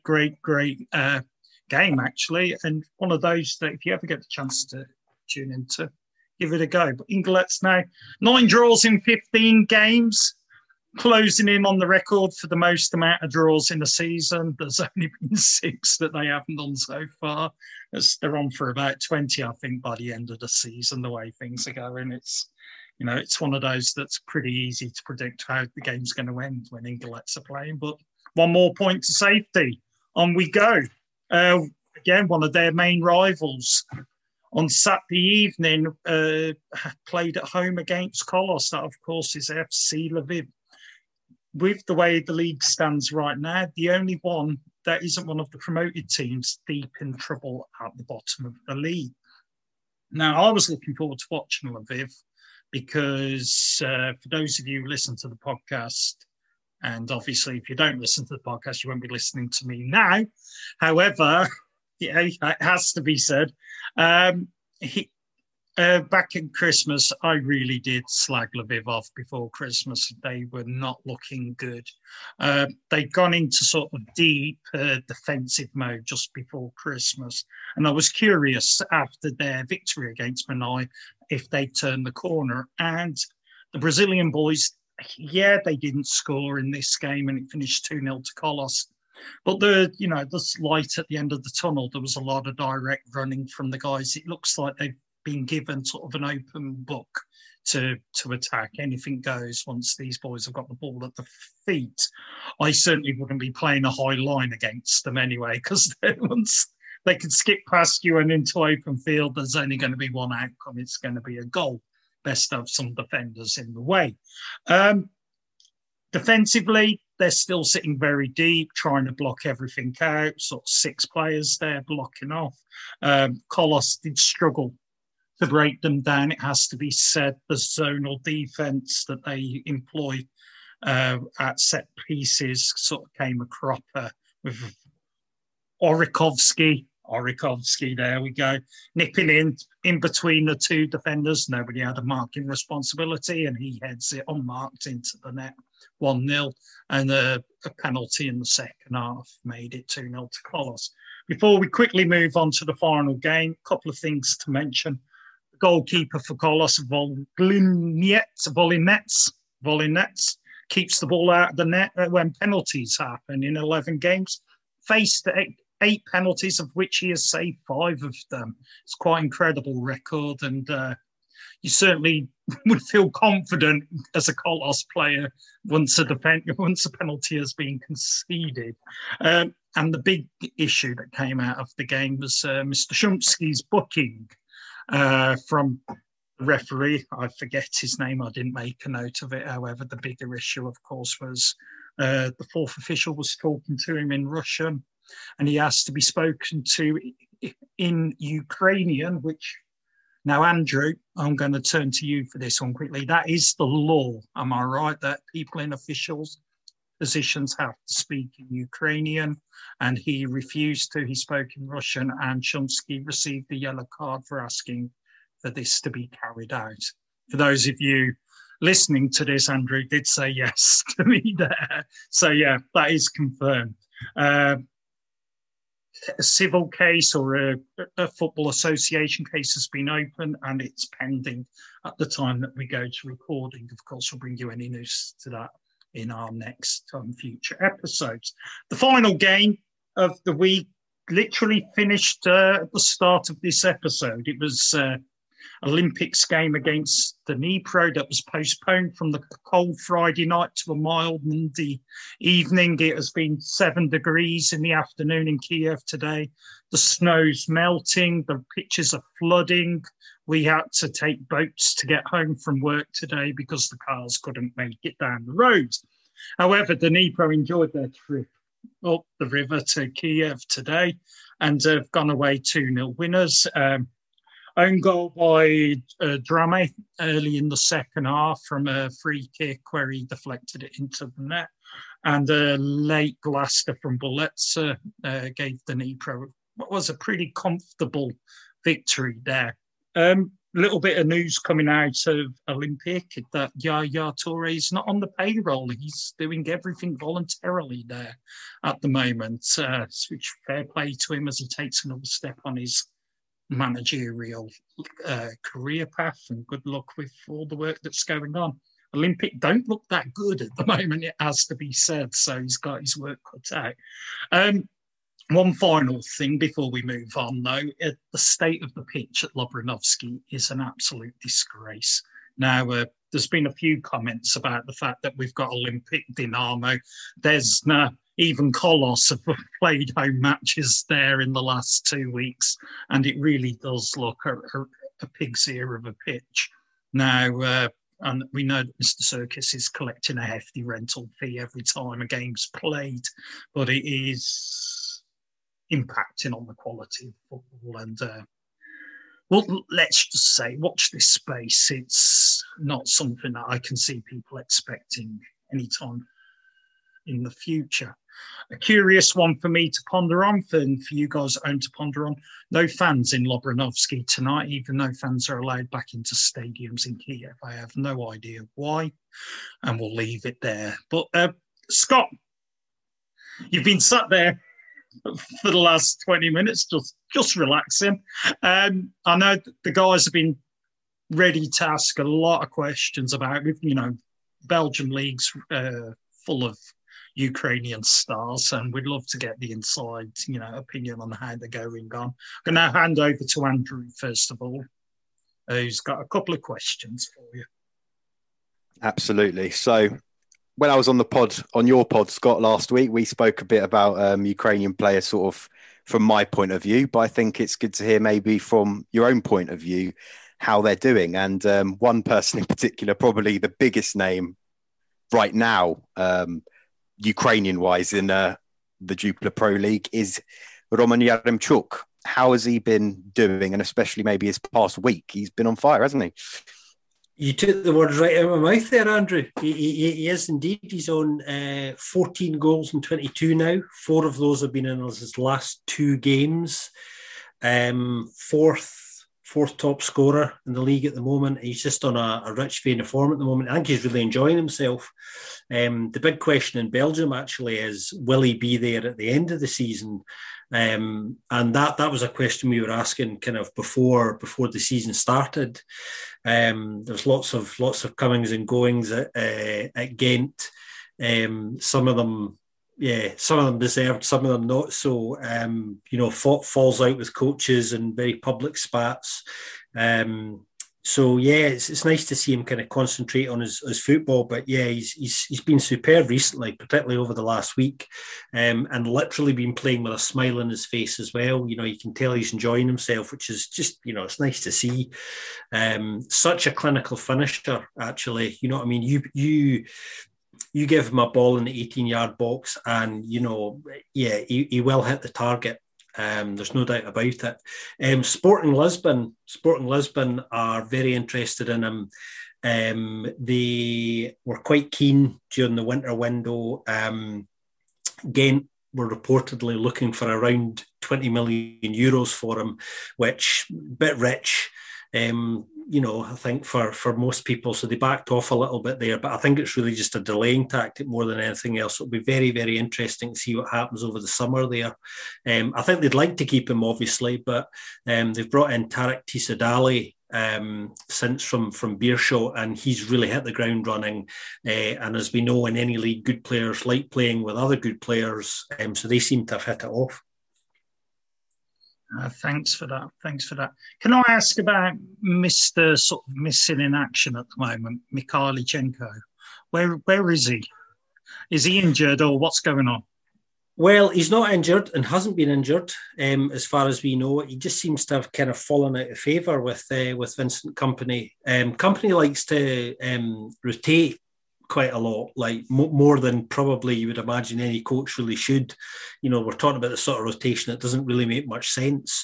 game, actually. And one of those that if you ever get the chance to tune into, give it a go. But Ingolets now, 9 draws in 15 games, closing in on the record for the most amount of draws in the season. There's only been 6 that they haven't done so far. They're on for about 20, I think, by the end of the season, the way things are going. It's one of those that's pretty easy to predict how the game's going to end when Ingolets are playing. But one more point to safety. On we go. Again, one of their main rivals. On Saturday evening, played at home against Kolos. That, of course, is FC Lviv. With the way the league stands right now, the only one that isn't one of the promoted teams deep in trouble at the bottom of the league. Now, I was looking forward to watching Lviv because for those of you who listen to the podcast, and obviously if you don't listen to the podcast, you won't be listening to me now. However, it has to be said, back in Christmas, I really did slag Lviv off before Christmas. They were not looking good. They'd gone into sort of deep defensive mode just before Christmas. And I was curious after their victory against Minai if they turned the corner. And the Brazilian boys, they didn't score in this game and it finished 2-0 to Kolos. But there's light at the end of the tunnel. There was a lot of direct running from the guys. It looks like they've been given sort of an open book to attack. Anything goes once these boys have got the ball at the feet. I certainly wouldn't be playing a high line against them anyway, because once they can skip past you and into open field, there's only going to be one outcome. It's going to be a goal. Best to have some defenders in the way. Defensively, they're still sitting very deep, trying to block everything out. Sort of 6 players there blocking off. Kolos did struggle to break them down. It has to be said, the zonal defense that they employ at set pieces sort of came a cropper with Orikovsky, there we go, nipping in between the 2 defenders. Nobody had a marking responsibility, and he heads it unmarked into the net, 1-0, and a penalty in the second half made it 2-0 to Kolos. Before we quickly move on to the final game, a couple of things to mention. The goalkeeper for Kolos, Volinets, keeps the ball out of the net when penalties happen in 11 games. Faced 8 penalties, of which he has saved 5 of them. It's quite an incredible record, and you certainly would feel confident as a Kolos player once a penalty has been conceded. And the big issue that came out of the game was Mr. Shumsky's booking from the referee. I forget his name. I didn't make a note of it. However, the bigger issue, of course, was the 4th official was talking to him in Russian, and he asked to be spoken to in Ukrainian, which, now, Andrew, I'm going to turn to you for this one quickly. That is the law, am I right, that people in officials positions have to speak in Ukrainian, and he refused to. He spoke in Russian, and Shumsky received a yellow card for asking for this to be carried out. For those of you listening to this, Andrew did say yes to me there. So, yeah, that is confirmed. A civil case or a football association case has been opened, and it's pending at the time that we go to recording. Of course, we'll bring you any news to that in our next future episodes. The final game of the week literally finished at the start of this episode. It was Olympics game against Dnipro that was postponed from the cold Friday night to a mild Monday evening. It has been 7 degrees in the afternoon in Kiev today. The snow's melting. The pitches are flooding. We had to take boats to get home from work today because the cars couldn't make it down the road. However, Dnipro enjoyed their trip up the river to Kiev today and have gone away 2-0 winners. Own goal by Drame early in the second half from a free kick where he deflected it into the net. And a late blaster from Buletsa gave Dnipro what was a pretty comfortable victory there. Little bit of news coming out of Olympic that Yaya Toure is not on the payroll. He's doing everything voluntarily there at the moment. Which fair play to him as he takes another step on his managerial career path, and good luck with all the work that's going on. Olympic don't look that good at the moment, it has to be said, so he's got his work cut out. One final thing before we move on, though, the state of the pitch at Lobranovsky is an absolute disgrace. Now, there's been a few comments about the fact that we've got Olympic, Dynamo, Desna, even Kolos have played home matches there in the last 2 weeks, and it really does look a pig's ear of a pitch. Now, and we know that Mr. Serkis is collecting a hefty rental fee every time a game's played, but it is impacting on the quality of football. And well, let's just say, watch this space. It's not something that I can see people expecting anytime in the future. A curious one for me to ponder on, for you guys at home to ponder on. No fans in Lobranovsky tonight, even though fans are allowed back into stadiums in Kiev. I have no idea why, and we'll leave it there. But Scott, you've been sat there for the last 20 minutes, just relaxing. I know the guys have been ready to ask a lot of questions about, Belgian leagues full of Ukrainian stars, and we'd love to get the inside, opinion on how they're going on. I'm going to hand over to Andrew first of all, who's got a couple of questions for you. Absolutely. So when I was on your pod, Scott, last week, we spoke a bit about Ukrainian players sort of from my point of view, but I think it's good to hear maybe from your own point of view how they're doing. And one person in particular, probably the biggest name right now, Ukrainian-wise in the Jupiler Pro League, is Roman Yaremchuk. How has he been doing? And especially maybe his past week. He's been on fire, hasn't he? You took the words right out of my mouth there, Andrew. He is indeed. He's on 14 goals in 22 now. 4 of those have been in his last 2 games. Fourth top scorer in the league at the moment. He's just on a rich vein of form at the moment. I think he's really enjoying himself. The big question in Belgium actually is, will he be there at the end of the season? And that was a question we were asking kind of before the season started. There's lots of comings and goings at Ghent. Some of them deserved, some of them not so. Falls out with coaches and very public spats. It's nice to see him kind of concentrate on his football. But yeah, he's been superb recently, particularly over the last week, and literally been playing with a smile on his face as well. You can tell he's enjoying himself, which is just, it's nice to see. Such a clinical finisher, actually. You know what I mean? You give him a ball in the 18-yard box and, he will hit the target. There's no doubt about it. Sporting Lisbon are very interested in him. They were quite keen during the winter window. Ghent were reportedly looking for around 20 million euros for him, which a bit rich. I think for most people, so they backed off a little bit there, but I think it's really just a delaying tactic more than anything else. It'll be very, very interesting to see what happens over the summer there. I think they'd like to keep him, obviously, but they've brought in Tarek Tisadali since from Beerschot, and he's really hit the ground running. And as we know, in any league, good players like playing with other good players, so they seem to have hit it off. Thanks for that. Can I ask about Mr. sort of missing in action at the moment, Mikhailichenko? Where is he? Is he injured or what's going on? Well, he's not injured and hasn't been injured, as far as we know. He just seems to have kind of fallen out of favour with Vincent Kompany. Kompany likes to rotate quite a lot, like more than probably you would imagine any coach really should. We're talking about the sort of rotation that doesn't really make much sense.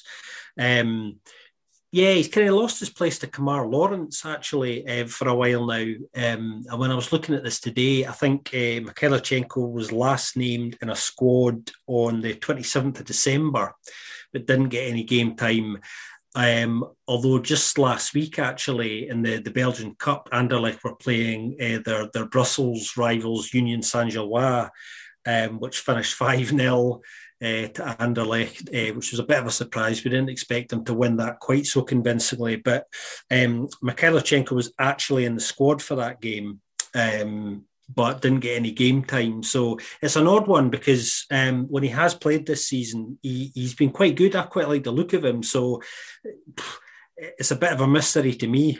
He's kind of lost his place to Kamar Lawrence actually for a while now. And when I was looking at this today, I think Mikhailichenko was last named in a squad on the 27th of December, but didn't get any game time. Although just last week, actually, in the Belgian Cup, Anderlecht were playing their Brussels rivals, Union Saint-Gilloise, which finished 5-0 to Anderlecht, which was a bit of a surprise. We didn't expect them to win that quite so convincingly. But Mikhailichenko was actually in the squad for that game, but didn't get any game time. So it's an odd one because when he has played this season, he's been quite good. I quite like the look of him. So it's a bit of a mystery to me.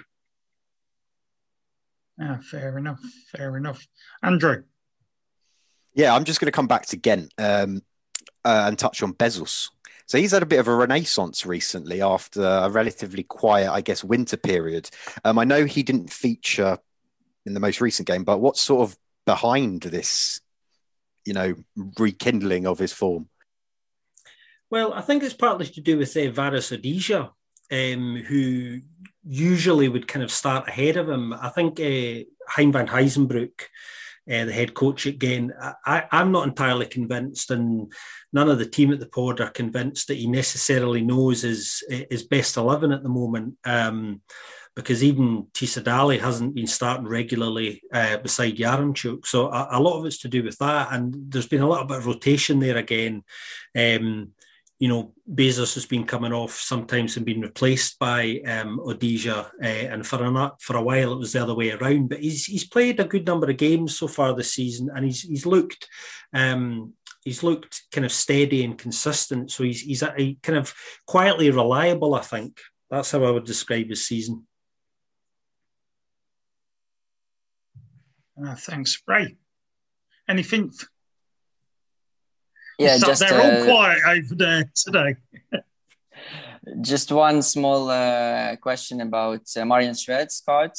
Fair enough. Andrew? Yeah, I'm just going to come back to Ghent and touch on Bezos. So he's had a bit of a renaissance recently after a relatively quiet, I guess, winter period. I know he didn't feature in the most recent game, but what's sort of behind this, rekindling of his form? Well, I think it's partly to do with Varis Adija, who usually would kind of start ahead of him. I think Hein van Heizenbroek, the head coach again, I'm not entirely convinced, and none of the team at the pod are convinced that he necessarily knows his best 11 at the moment. Because even Tisadali hasn't been starting regularly beside Yaremchuk. So a lot of it's to do with that. And there's been a little bit of rotation there again. Bezos has been coming off sometimes and been replaced by Odija, and for a while it was the other way around. But he's played a good number of games so far this season, and he's looked kind of steady and consistent. So he's kind of quietly reliable, I think. That's how I would describe his season. Thanks, Ray. Anything? Yeah, they're all quiet over there today. Just one small question about Marian Shvedscott.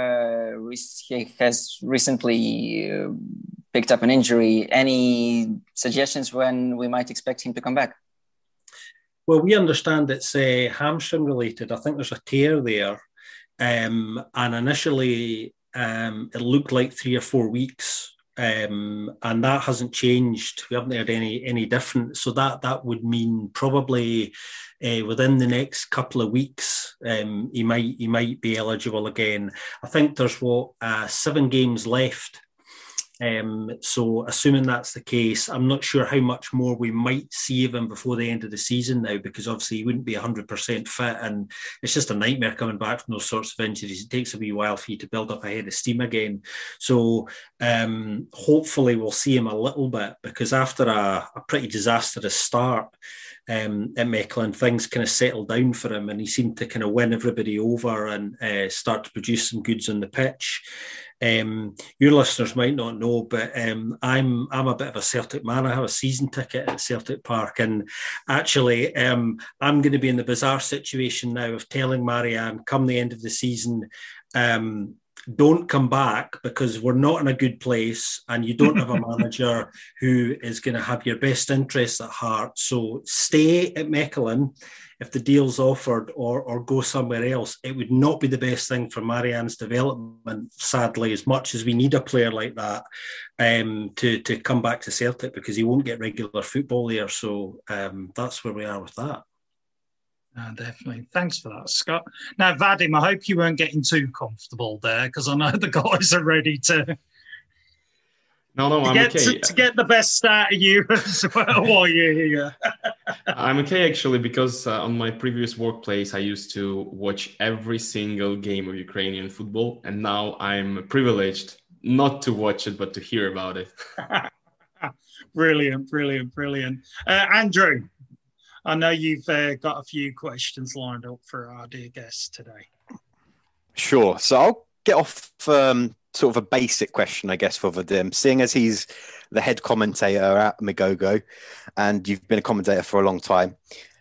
He has recently picked up an injury. Any suggestions when we might expect him to come back? Well, we understand it's hamstring related. I think there's a tear there. And initially it looked like 3 or 4 weeks. And that hasn't changed. We haven't heard any different. So that would mean probably within the next couple of weeks, he might be eligible again. I think there's 7 games left. So assuming that's the case, I'm not sure how much more we might see of him before the end of the season now, because obviously he wouldn't be 100% fit, and it's just a nightmare coming back from those sorts of injuries. It takes a wee while for you to build up a head of steam again. So hopefully we'll see him a little bit, because after a pretty disastrous start at Mechelen, things kind of settled down for him, and he seemed to kind of win everybody over and start to produce some goods on the pitch. Your listeners might not know, but I'm a bit of a Celtic man. I have a season ticket at Celtic Park, and actually I'm going to be in the bizarre situation now of telling Marianne, come the end of the season, don't come back, because we're not in a good place and you don't have a manager who is going to have your best interests at heart. So stay at Mechelen if the deal's offered, or go somewhere else. It would not be the best thing for Marianne's development, sadly, as much as we need a player like that to come back to Celtic, because he won't get regular football there. So that's where we are with that. Definitely. Thanks for that, Scott. Now, Vadim, I hope you weren't getting too comfortable there, because I know the guys are ready to... No, I'm okay. To get the best out of you as well while you're here. I'm okay, actually, because on my previous workplace, I used to watch every single game of Ukrainian football, and now I'm privileged not to watch it, but to hear about it. Brilliant. Andrew, I know you've got a few questions lined up for our dear guests today. Sure. So I'll get off sort of a basic question, I guess, for Vadim, seeing as he's the head commentator at Migogo and you've been a commentator for a long time.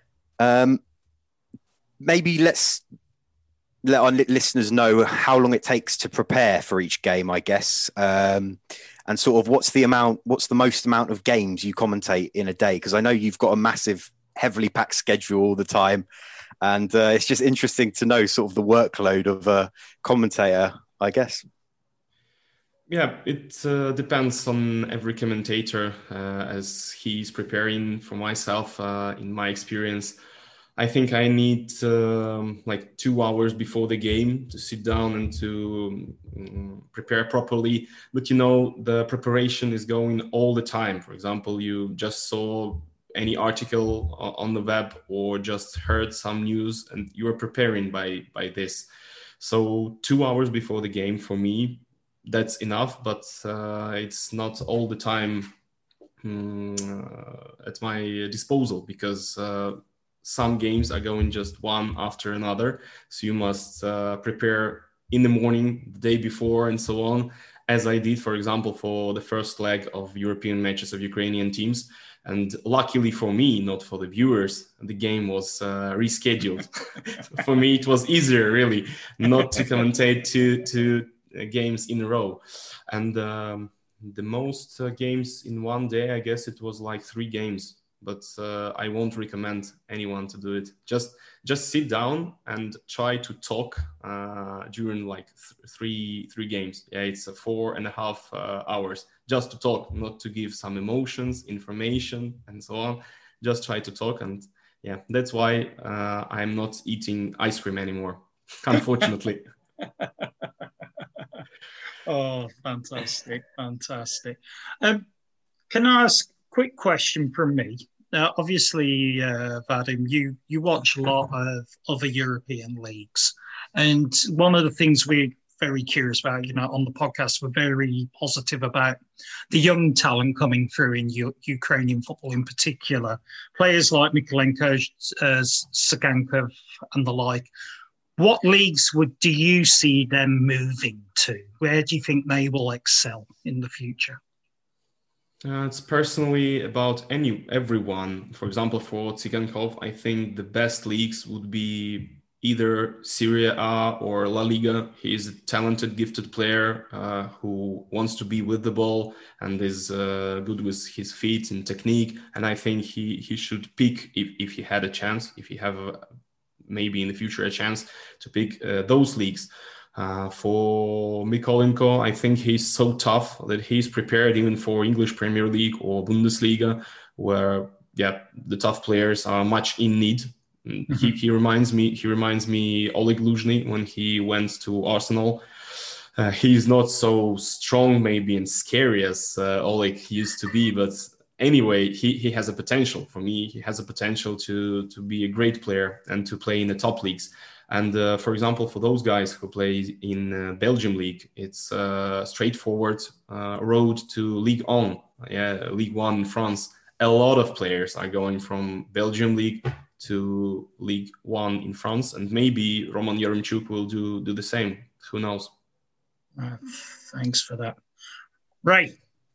Maybe let's let our listeners know how long it takes to prepare for each game, I guess. And sort of what's the most amount of games you commentate in a day? Because I know you've got a massive, heavily packed schedule all the time. And it's just interesting to know sort of the workload of a commentator, I guess. Yeah, it depends on every commentator as he's preparing. For myself, in my experience, I think I need like 2 hours before the game to sit down and to prepare properly. But, the preparation is going all the time. For example, you just saw any article on the web or just heard some news and you are preparing by this. So 2 hours before the game for me, that's enough, but it's not all the time at my disposal, because some games are going just one after another. So you must prepare in the morning, the day before, and so on, as I did, for example, for the first leg of European matches of Ukrainian teams. And luckily for me, not for the viewers, the game was rescheduled. For me, it was easier, really, not to commentate two games in a row. And the most games in one day, I guess it was like 3 games. But I won't recommend anyone to do it. Just sit down and try to talk during like three games. Yeah, it's 4.5 hours just to talk, not to give some emotions, information, and so on. Just try to talk, and yeah, that's why I'm not eating ice cream anymore, unfortunately. Oh, fantastic. Can I ask a quick question from me? Now, obviously, Vadim, you watch a lot of other European leagues, and one of the things we're very curious about, on the podcast, we're very positive about the young talent coming through in Ukrainian football, in particular, players like Mykolenko, Sagankov, and the like. What leagues do you see them moving to? Where do you think they will excel in the future? It's personally about everyone. For example, for Tsigankov, I think the best leagues would be either Serie A or La Liga. He's a talented, gifted player who wants to be with the ball and is good with his feet and technique. And I think he should pick, if he had a chance, if he have maybe in the future a chance to pick those leagues. For Mykolenko, I think he's so tough that he's prepared even for English Premier League or Bundesliga, where the tough players are much in need. Mm-hmm. He reminds me Oleg Luzhny when he went to Arsenal. He's not so strong maybe and scary as Oleg used to be, but anyway, he has a potential. For me, he has a potential to be a great player and to play in the top leagues. And for example, for those guys who play in Belgium League, it's a straightforward road to Ligue 1. Ligue 1 in France. A lot of players are going from Belgium League to Ligue 1 in France, and maybe Roman Yaremchuk will do the same. Who knows? Thanks for that. Right.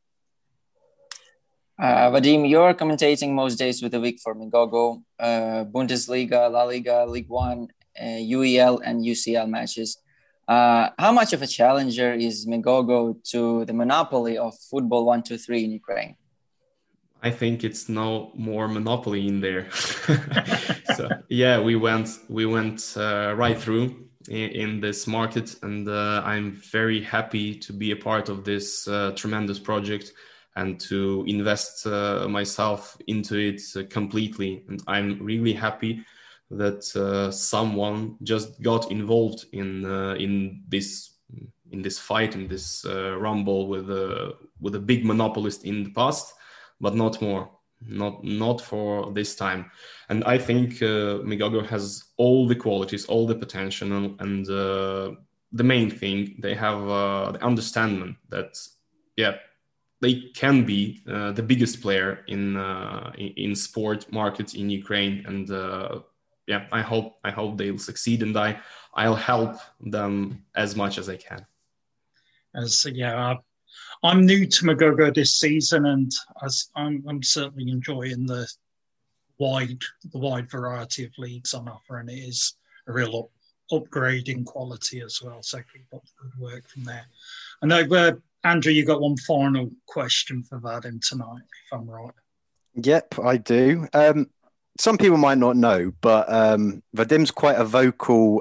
Vadim, you're commentating most days with the week for Migogo, Bundesliga, La Liga, Ligue 1, UEL and UCL matches. How much of a challenger is Migogo to the monopoly of Football 123 in Ukraine? I think it's no more monopoly in there. So we went right through in this market, and I'm very happy to be a part of this tremendous project and to invest myself into it completely. And I'm really happy that someone just got involved in this fight, in this rumble with a big monopolist in the past, but not more, not for this time. And I think Migogo has all the qualities, all the potential, and the main thing, they have the understanding that they can be the biggest player in sport markets in Ukraine. And I hope they'll succeed, and I'll help them as much as I can. I'm new to Migogo this season, and I'm certainly enjoying the wide variety of leagues on offer, and it is a real upgrade in quality as well. So keep up the good work from there. I know, Andrew, you got one final question for Vadim tonight, if I'm right. Yep, I do. Some people might not know, but Vadim's quite a vocal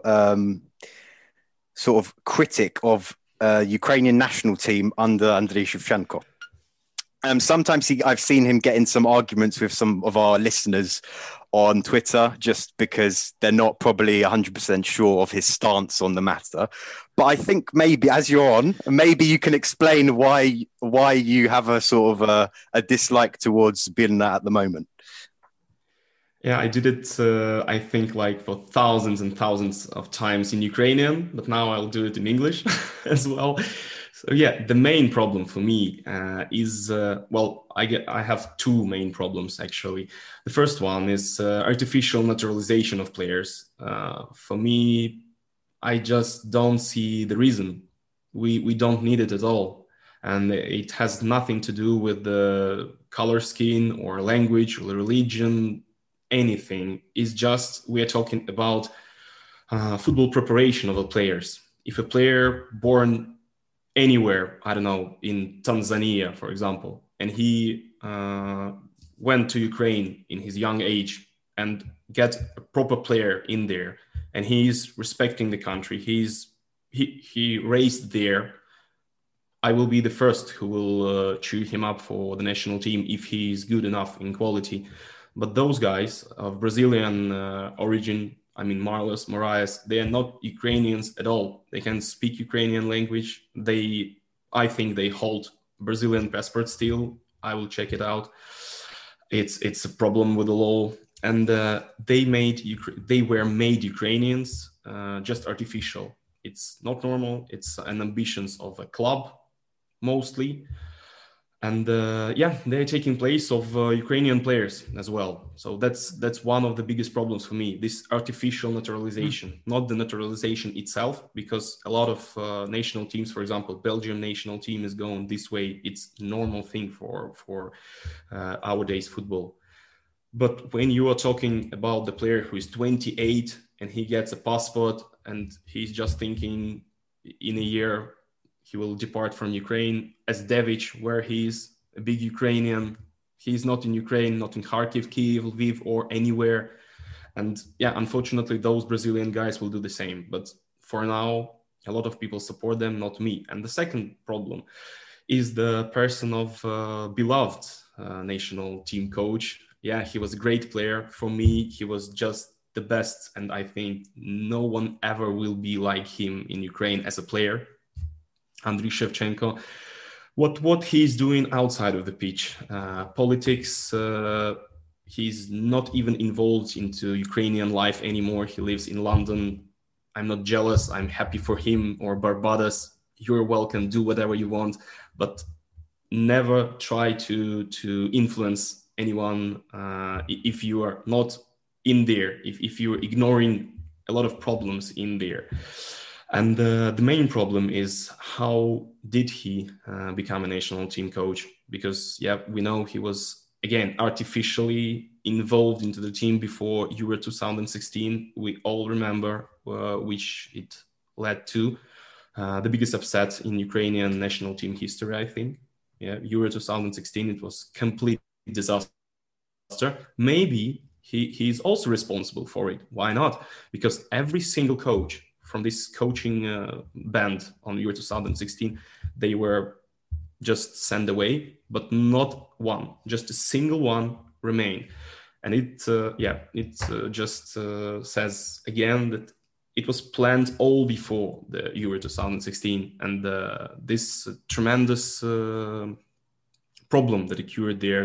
sort of critic of Ukrainian national team under Andriy Shevchenko. Sometimes I've seen him get in some arguments with some of our listeners on Twitter, just because they're not probably 100% sure of his stance on the matter. But I think maybe, as you're on, maybe you can explain why you have a sort of a dislike towards Birna at the moment. Yeah, I did it, I think, like for thousands and thousands of times in Ukrainian, but now I'll do it in English as well. So the main problem for me is, I have two main problems, actually. The first one is artificial naturalization of players. For me, I just don't see the reason. We don't need it at all. And it has nothing to do with the color skin or language or religion, anything. It's just we are talking about football preparation of the players. If a player born anywhere, I don't know, in Tanzania, for example, and he went to Ukraine in his young age and get a proper player in there, and he's respecting the country, he raised there, I will be the first who will chew him up for the national team if he is good enough in quality. But those guys of Brazilian origin, I mean, Marlos, Moraes, they are not Ukrainians at all. They can speak Ukrainian language. I think they hold Brazilian passport still. I will check it out. it's a problem with the law, and they were made Ukrainians just artificial. It's not normal. It's an ambitions of a club mostly. And they're taking place of Ukrainian players as well. So that's one of the biggest problems for me, this artificial naturalization, not the naturalization itself, because a lot of national teams, for example, Belgium national team is going this way. It's a normal thing for our days football. But when you are talking about the player who is 28 and he gets a passport and he's just thinking in a year he will depart from Ukraine, as Devich, where he's a big Ukrainian. He's not in Ukraine, not in Kharkiv, Kyiv, Lviv, or anywhere. And unfortunately, those Brazilian guys will do the same. But for now, a lot of people support them, not me. And the second problem is the person of beloved national team coach. Yeah, he was a great player. For me, he was just the best. And I think no one ever will be like him in Ukraine as a player. Andriy Shevchenko, what he's doing outside of the pitch, politics, he's not even involved into Ukrainian life anymore. He lives in London. I'm not jealous. I'm happy for him. Or Barbados, you're welcome, do whatever you want, but never try to influence anyone if you are not in there, if you're ignoring a lot of problems in there. And the main problem is, how did he become a national team coach? Because, we know he was, again, artificially involved into the team before Euro 2016. We all remember which it led to. The biggest upset in Ukrainian national team history, I think. Euro 2016, it was complete disaster. Maybe he's also responsible for it. Why not? Because every single coach from this coaching band on Euro 2016, they were just sent away, but not one, just a single one remained. And it just says again that it was planned all before the Euro 2016. And this tremendous problem that occurred there,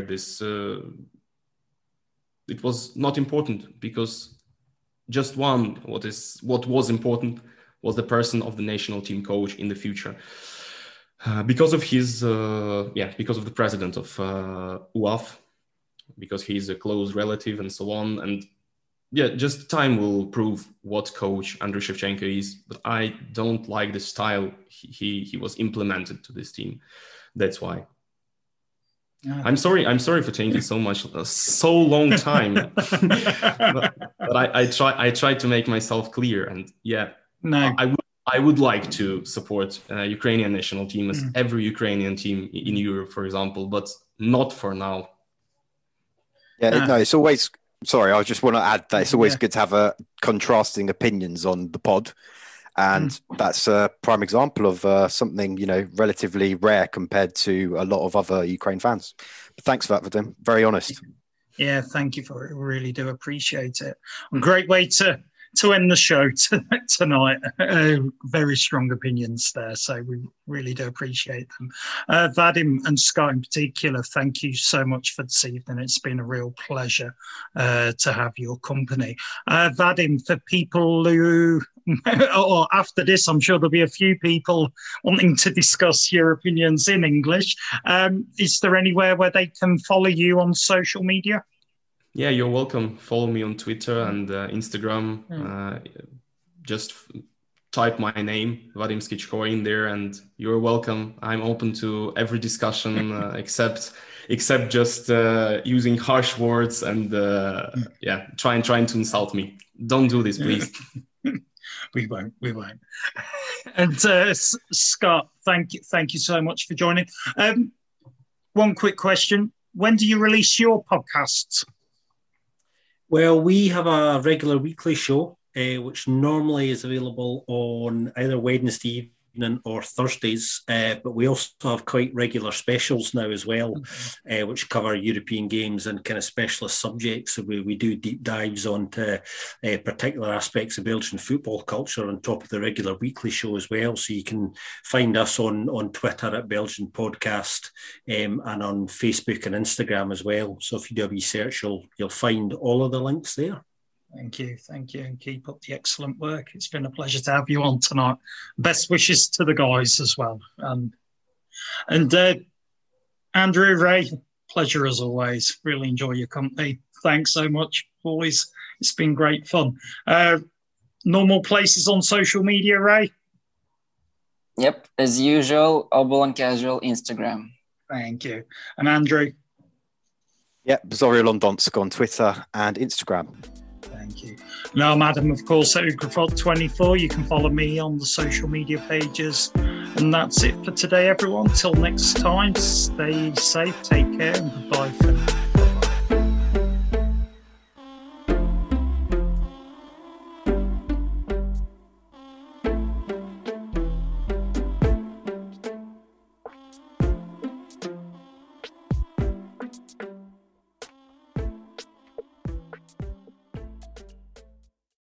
it was not important, because just what was important was the person of the national team coach in the future, because of his because of the president of UAF, because he's a close relative and so on. And just time will prove what coach Andriy Shevchenko is. But I don't like the style he was implemented to this team. That's why. I'm sorry for taking so long time. but I try to make myself clear, and I would like to support Ukrainian national team as every Ukrainian team in Europe, for example, but not for now. It's always, sorry, I just want to add that it's always good to have contrasting opinions on the pod. And that's a prime example of something, relatively rare compared to a lot of other Ukraine fans. But thanks for that, Vadim. Very honest. Yeah, thank you for it. Really do appreciate it. A great way to end the show tonight. Very strong opinions there, so we really do appreciate them. Vadim and Scott in particular, thank you so much for this evening. It's been a real pleasure to have your company. Vadim, for people who, or after this, I'm sure there'll be a few people wanting to discuss your opinions in English. Is there anywhere where they can follow you on social media? Yeah, you're welcome. Follow me on Twitter and Instagram. Just type my name, Vadim Skichko, in there, and you're welcome. I'm open to every discussion, except just using harsh words and trying to insult me. Don't do this, please. We won't. And Scott, thank you so much for joining. One quick question: when do you release your podcasts? Well, we have a regular weekly show, which normally is available on either Wednesday evening or Thursdays, but we also have quite regular specials now as well, which cover European games and kind of specialist subjects. So we do deep dives onto particular aspects of Belgian football culture on top of the regular weekly show as well. So you can find us on Twitter at Belgian Podcast and on Facebook and Instagram as well. So if you do a wee search, you'll find all of the links there. Thank you, and keep up the excellent work. It's been a pleasure to have you on tonight. Best wishes to the guys as well. And Andrew, Ray, pleasure as always. Really enjoy your company. Thanks so much, boys. It's been great fun. Normal places on social media, Ray? Yep, as usual, Oval and Casual Instagram. Thank you. And Andrew? Yep, Zorio Londonsk on Twitter and Instagram. Thank you. Now, Madam, of course, at Ugrafot24. You can follow me on the social media pages. And that's it for today, everyone. Till next time, stay safe, take care, and goodbye for now.